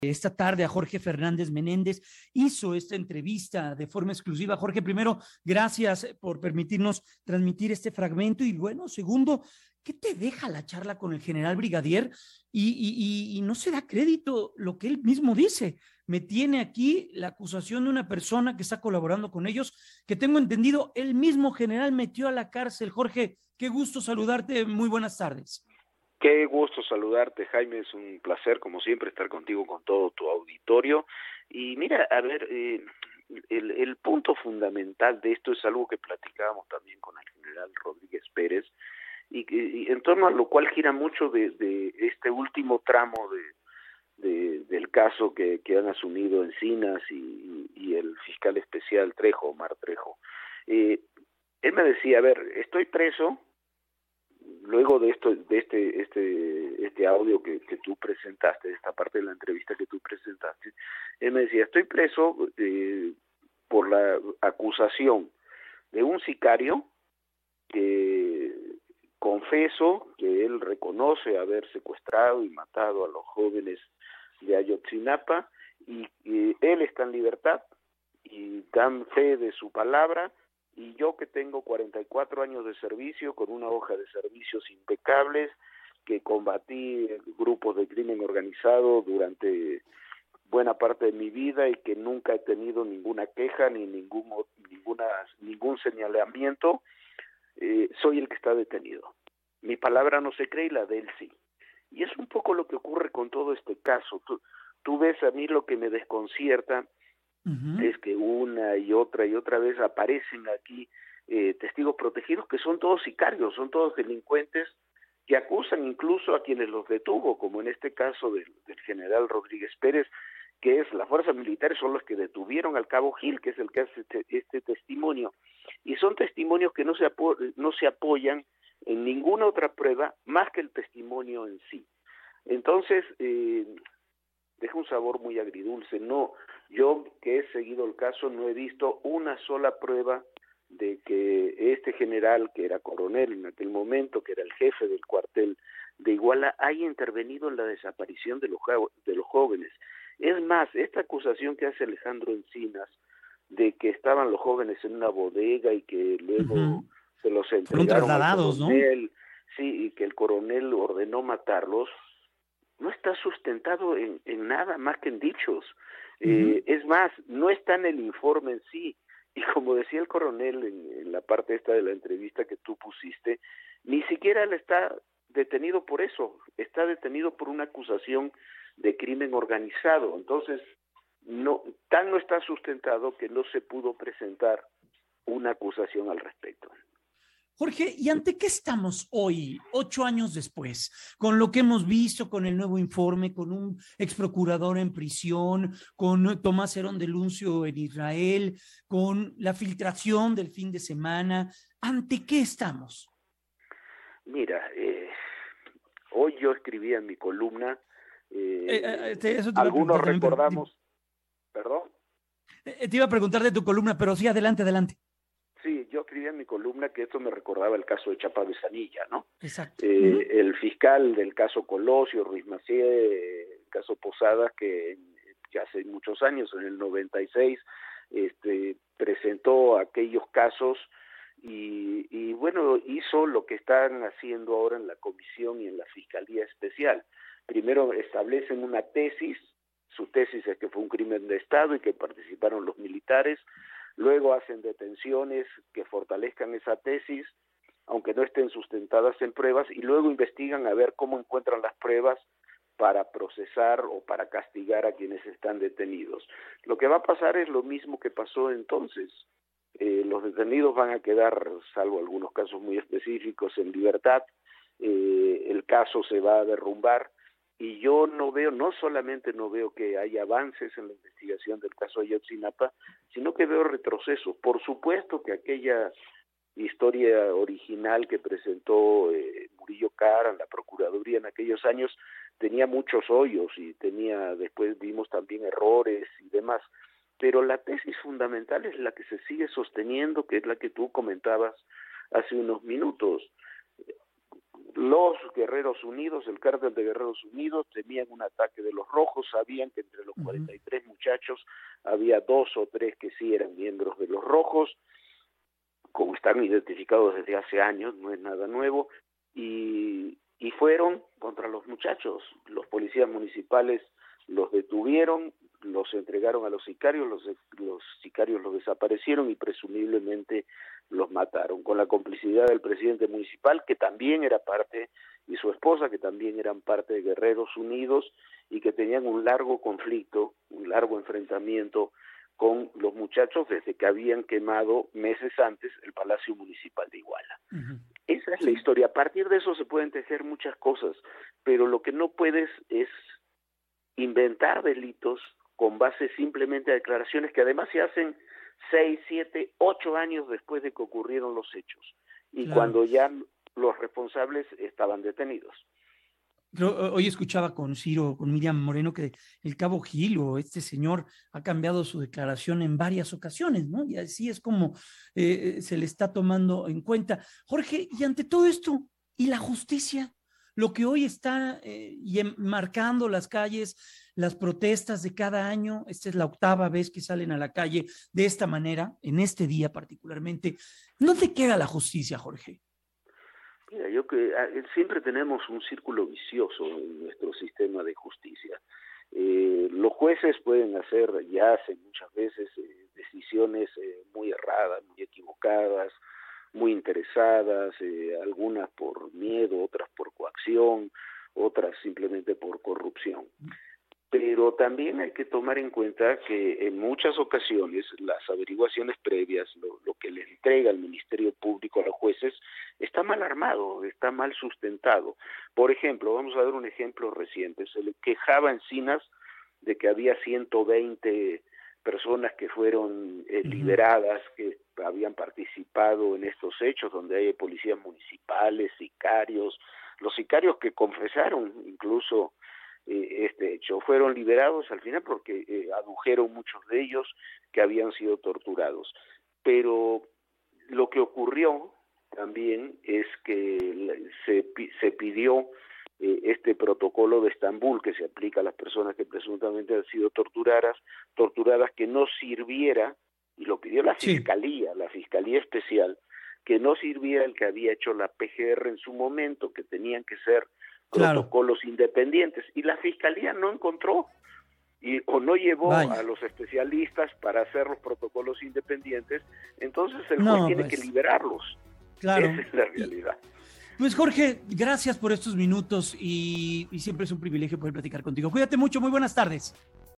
Esta tarde a Jorge Fernández Menéndez, hizo esta entrevista de forma exclusiva. Jorge, primero, gracias por permitirnos transmitir este fragmento y bueno, segundo, ¿qué te deja la charla con el general brigadier? Y no se da crédito lo que él mismo dice. Me tiene aquí la acusación de una persona que está colaborando con ellos, que tengo entendido, el mismo general metió a la cárcel. Jorge, qué gusto saludarte, muy buenas tardes. Qué gusto saludarte, Jaime, es un placer, como siempre, estar contigo, con todo tu auditorio. Y mira, a ver, el punto fundamental de esto es algo que platicábamos también con el general Rodríguez Pérez, y en torno a lo cual gira mucho de este último tramo del caso que han asumido Encinas y el fiscal especial Trejo, Omar Trejo. Él me decía, a ver, estoy preso. Luego de este audio que tú presentaste, de esta parte de la entrevista que tú presentaste, él me decía, estoy preso por la acusación de un sicario que confeso que él reconoce haber secuestrado y matado a los jóvenes de Ayotzinapa, y él está en libertad y dan fe de su palabra. Y yo, que tengo 44 años de servicio, con una hoja de servicios impecables, que combatí grupos de crimen organizado durante buena parte de mi vida y que nunca he tenido ninguna queja ni ningún señalamiento, soy el que está detenido. Mi palabra no se cree y la de él sí. Y es un poco lo que ocurre con todo este caso. Tú ves, a mí lo que me desconcierta es que una y otra vez aparecen aquí testigos protegidos que son todos sicarios, son todos delincuentes que acusan incluso a quienes los detuvo, como en este caso del general Rodríguez Pérez, que es las fuerzas militares son los que detuvieron al cabo Gil, que es el que hace este testimonio, y son testimonios que no se apoyan en ninguna otra prueba más que el testimonio en sí. Entonces, deja un sabor muy agridulce. No, yo que he seguido el caso no he visto una sola prueba de que este general, que era coronel en aquel momento, que era el jefe del cuartel de Iguala, haya intervenido en la desaparición de los jóvenes. Es más, esta acusación que hace Alejandro Encinas de que estaban los jóvenes en una bodega y que luego se los entregaron al coronel, ¿no? Sí, y que el coronel ordenó matarlos, no está sustentado en nada más que en dichos. Es más, no está en el informe en sí. Y como decía el coronel en la parte esta de la entrevista que tú pusiste, ni siquiera él está detenido por eso, está detenido por una acusación de crimen organizado. Entonces, no está sustentado que no se pudo presentar una acusación al respecto. Jorge, ¿y ante qué estamos hoy, 8 años después? Con lo que hemos visto, con el nuevo informe, con un exprocurador en prisión, con Tomás Herón de Luncio en Israel, con la filtración del fin de semana. ¿Ante qué estamos? Mira, hoy yo escribía en mi columna, eso te algunos recordamos, ¿perdón? Te iba a preguntar de tu columna, pero sí, adelante. Sí, yo escribía en mi columna que esto me recordaba el caso de Chapa Besanilla, ¿no? Exacto. El fiscal del caso Colosio, Ruiz Macié, el caso Posadas, que hace muchos años, en el 96, presentó aquellos casos y bueno, hizo lo que están haciendo ahora en la comisión y en la Fiscalía Especial. Primero establecen una tesis, su tesis es que fue un crimen de Estado y que participaron los militares. Luego hacen detenciones que fortalezcan esa tesis, aunque no estén sustentadas en pruebas, y luego investigan a ver cómo encuentran las pruebas para procesar o para castigar a quienes están detenidos. Lo que va a pasar es lo mismo que pasó entonces. Los detenidos van a quedar, salvo algunos casos muy específicos, en libertad. El caso se va a derrumbar. Y yo no solamente no veo que haya avances en la investigación del caso Ayotzinapa, sino que veo retrocesos. Por supuesto que aquella historia original que presentó Murillo Karam, la Procuraduría en aquellos años, tenía muchos hoyos y después vimos también errores y demás. Pero la tesis fundamental es la que se sigue sosteniendo, que es la que tú comentabas hace unos minutos. los Guerreros Unidos, el cártel de Guerreros Unidos, temían un ataque de los rojos, sabían que entre los 43 muchachos había 2 o 3 que sí eran miembros de los rojos, como están identificados desde hace años, no es nada nuevo, y fueron contra los muchachos. Los policías municipales los detuvieron, los entregaron a los sicarios, los sicarios los desaparecieron y presumiblemente los mataron, con la complicidad del presidente municipal, que también era parte, y su esposa, que también eran parte de Guerreros Unidos, y que tenían un largo conflicto, un largo enfrentamiento con los muchachos desde que habían quemado meses antes el Palacio Municipal de Iguala. Esa es la historia. A partir de eso se pueden tejer muchas cosas, pero lo que no puedes es inventar delitos con base simplemente a declaraciones que además se hacen 6, 7, 8 años después de que ocurrieron los hechos y cuando ya los responsables estaban detenidos. Hoy escuchaba con Ciro, con Miriam Moreno, que el cabo Gil o este señor ha cambiado su declaración en varias ocasiones, ¿no? Y así es como se le está tomando en cuenta. Jorge, y ante todo esto, ¿y la justicia? Lo que hoy está marcando las calles, las protestas de cada año, esta es la 8ª vez que salen a la calle de esta manera, en este día particularmente. ¿Dónde queda la justicia, Jorge? Mira, siempre tenemos un círculo vicioso en nuestro sistema de justicia. Los jueces pueden hacen muchas veces decisiones muy erradas, muy equivocadas, muy interesadas, algunas por miedo, otras por coacción, otras simplemente por corrupción. Pero también hay que tomar en cuenta que en muchas ocasiones las averiguaciones previas, lo que le entrega el Ministerio Público a los jueces, está mal armado, está mal sustentado. Por ejemplo, vamos a ver un ejemplo reciente, se le quejaba Encinas de que había 120 personas que fueron liberadas, que habían participado en estos hechos, donde hay policías municipales, sicarios, los sicarios que confesaron incluso este hecho, fueron liberados al final porque adujeron muchos de ellos que habían sido torturados. Pero lo que ocurrió también es que se pidió este protocolo de Estambul que se aplica a las personas que presuntamente han sido torturadas que no sirviera, y lo pidió la Fiscalía, la Fiscalía Especial, que no sirviera el que había hecho la PGR en su momento, que tenían que ser protocolos independientes, y la Fiscalía no encontró o no llevó a los especialistas para hacer los protocolos independientes, entonces el juez tiene que liberarlos. Esa es la realidad. Pues Jorge, gracias por estos minutos y siempre es un privilegio poder platicar contigo. Cuídate mucho, muy buenas tardes.